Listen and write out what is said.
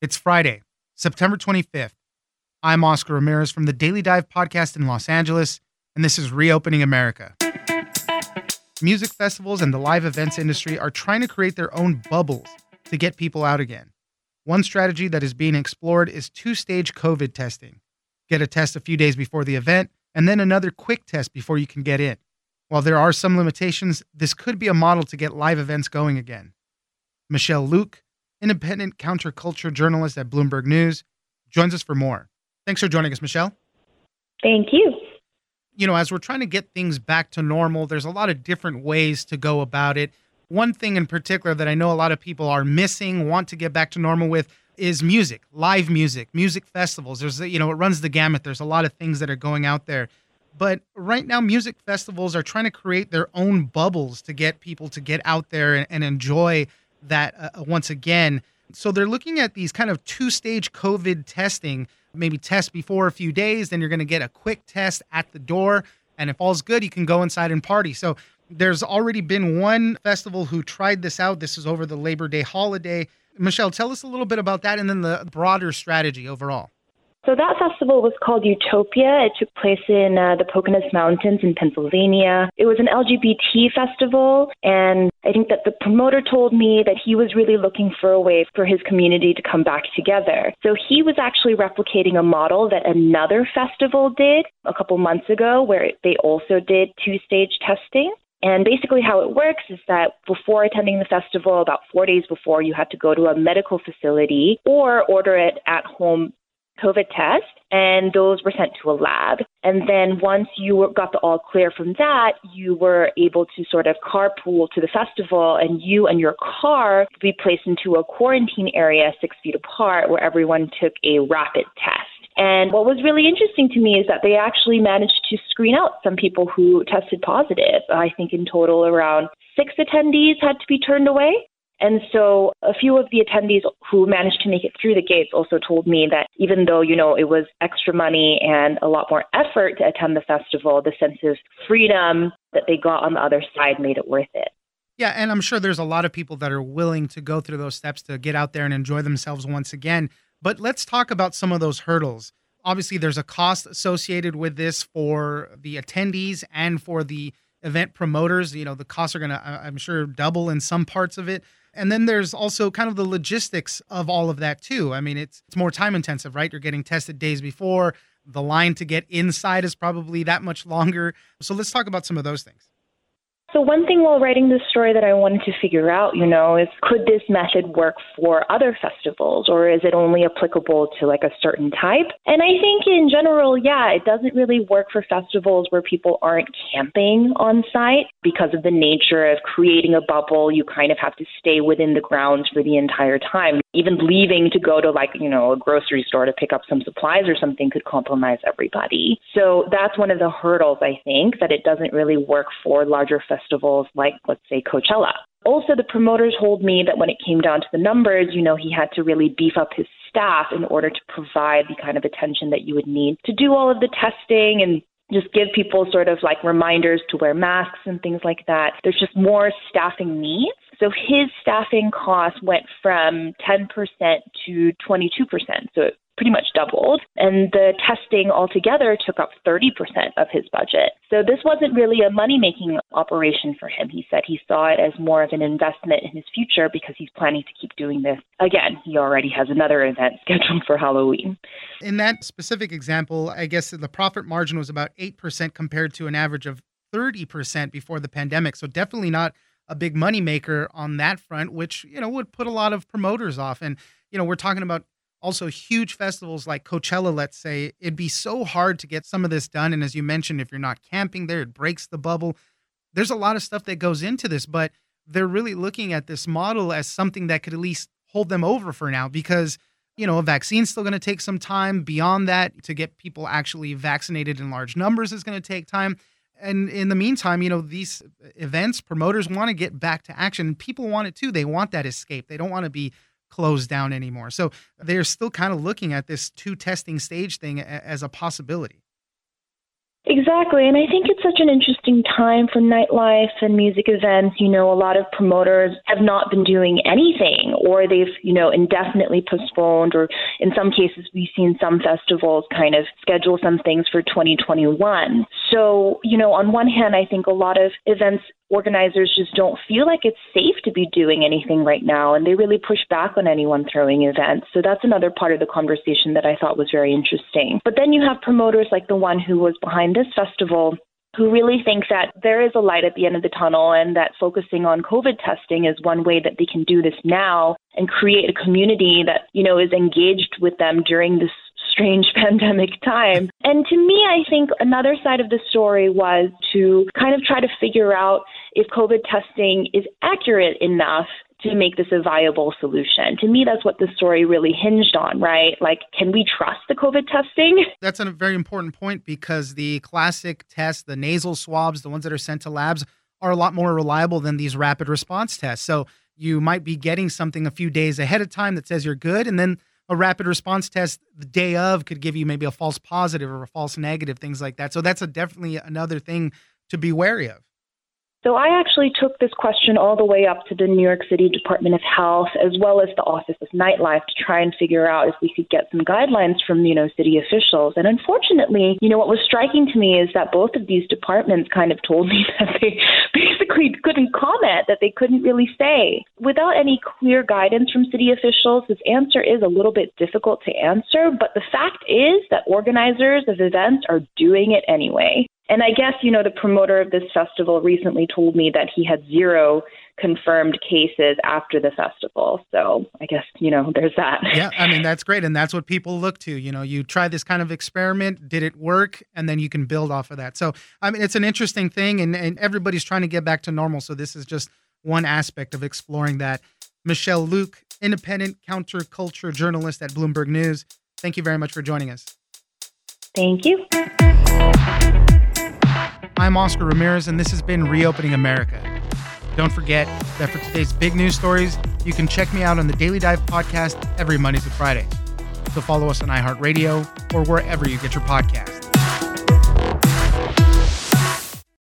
It's Friday, September 25th. I'm Oscar Ramirez from the Daily Dive podcast in Los Angeles, and this is Reopening America. Music festivals and the live events industry are trying to create their own bubbles to get people out again. One strategy that is being explored is two-stage COVID testing. Get a test a few days before the event, and then another quick test before you can get in. While there are some limitations, this could be a model to get live events going again. Michelle Luke, independent counterculture journalist at Bloomberg News, joins us for more. Thanks for joining us, Michelle. Thank you. You know, as we're trying to get things back to normal, there's a lot of different ways to go about it. One thing in particular that I know a lot of people are missing, want to get back to normal with, is music, live music, music festivals. There's, it runs the gamut. There's a lot of things that are going out there. But right now, music festivals are trying to create their own bubbles to get people to get out there and enjoy that once again. So they're looking at these kind of two-stage COVID testing, maybe test before a few days, then you're going to get a quick test at the door. And if all's good, you can go inside and party. So there's already been one festival who tried this out. This is over the Labor Day holiday. Michelle, tell us a little bit about that and then the broader strategy overall. So that festival was called Utopia. It took place in the Poconos Mountains in Pennsylvania. It was an LGBT festival, and I think that the promoter told me that he was really looking for a way for his community to come back together. So he was actually replicating a model that another festival did a couple months ago, where they also did two-stage testing. And basically how it works is that before attending the festival, about 4 days before, you had to go to a medical facility or order it at home COVID test, and those were sent to a lab. And then once you got the all clear from that, you were able to sort of carpool to the festival, and you and your car would be placed into a quarantine area 6 feet apart where everyone took a rapid test. And what was really interesting to me is that they actually managed to screen out some people who tested positive. I think in total around 6 attendees had to be turned away. And so a few of the attendees who managed to make it through the gates also told me that even though, it was extra money and a lot more effort to attend the festival, the sense of freedom that they got on the other side made it worth it. Yeah, and I'm sure there's a lot of people that are willing to go through those steps to get out there and enjoy themselves once again. But let's talk about some of those hurdles. Obviously, there's a cost associated with this for the attendees and for the event promoters. The costs are going to, I'm sure, double in some parts of it. And then there's also kind of the logistics of all of that too. I mean, it's more time intensive, right? You're getting tested days before. The line to get inside is probably that much longer. So let's talk about some of those things. So one thing while writing this story that I wanted to figure out, is could this method work for other festivals, or is it only applicable to like a certain type? And I think in general, it doesn't really work for festivals where people aren't camping on site because of the nature of creating a bubble. You kind of have to stay within the grounds for the entire time. Even leaving to go to a grocery store to pick up some supplies or something could compromise everybody. So that's one of the hurdles, I think, that it doesn't really work for larger festivals like, let's say, Coachella. Also, the promoters told me that when it came down to the numbers, he had to really beef up his staff in order to provide the kind of attention that you would need to do all of the testing and just give people sort of like reminders to wear masks and things like that. There's just more staffing needs. So his staffing costs went from 10% to 22%. So it pretty much doubled. And the testing altogether took up 30% of his budget. So this wasn't really a money-making operation for him. He said he saw it as more of an investment in his future because he's planning to keep doing this. Again, he already has another event scheduled for Halloween. In that specific example, I guess the profit margin was about 8% compared to an average of 30% before the pandemic. So definitely not a big moneymaker on that front, which, would put a lot of promoters off. And, we're talking about also huge festivals like Coachella, let's say. It'd be so hard to get some of this done. And as you mentioned, if you're not camping there, it breaks the bubble. There's a lot of stuff that goes into this, but they're really looking at this model as something that could at least hold them over for now because, a vaccine's still going to take some time. Beyond that, to get people actually vaccinated in large numbers is going to take time. And in the meantime, these events, promoters want to get back to action. People want it too. They want that escape. They don't want to be closed down anymore. So they're still kind of looking at this two testing stage thing as a possibility. Exactly. And I think it's such an interesting time for nightlife and music events. A lot of promoters have not been doing anything, or they've, indefinitely postponed, or in some cases, we've seen some festivals kind of schedule some things for 2021. So, on one hand, I think a lot of events organizers just don't feel like it's safe to be doing anything right now, and they really push back on anyone throwing events. So that's another part of the conversation that I thought was very interesting. But then you have promoters like the one who was behind this festival who really think that there is a light at the end of the tunnel, and that focusing on COVID testing is one way that they can do this now and create a community that, is engaged with them during this strange pandemic time. And to me, I think another side of the story was to kind of try to figure out if COVID testing is accurate enough to make this a viable solution. To me, that's what the story really hinged on, right? Like, can we trust the COVID testing? That's a very important point, because the classic tests, the nasal swabs, the ones that are sent to labs, are a lot more reliable than these rapid response tests. So you might be getting something a few days ahead of time that says you're good, and then a rapid response test the day of could give you maybe a false positive or a false negative, things like that. So that's definitely another thing to be wary of. So I actually took this question all the way up to the New York City Department of Health, as well as the Office of Nightlife, to try and figure out if we could get some guidelines from, city officials. And unfortunately, what was striking to me is that both of these departments kind of told me that they basically couldn't comment, that they couldn't really say. Without any clear guidance from city officials, this answer is a little bit difficult to answer. But the fact is that organizers of events are doing it anyway. And I guess, the promoter of this festival recently told me that he had 0 confirmed cases after the festival. So I guess, there's that. Yeah, that's great. And that's what people look to. You try this kind of experiment. Did it work? And then you can build off of that. So, it's an interesting thing, and everybody's trying to get back to normal. So this is just one aspect of exploring that. Michelle Luke, independent counterculture journalist at Bloomberg News. Thank you very much for joining us. Thank you. I'm Oscar Ramirez, and this has been Reopening America. Don't forget that for today's big news stories, you can check me out on the Daily Dive podcast every Monday through Friday. So follow us on iHeartRadio or wherever you get your podcasts.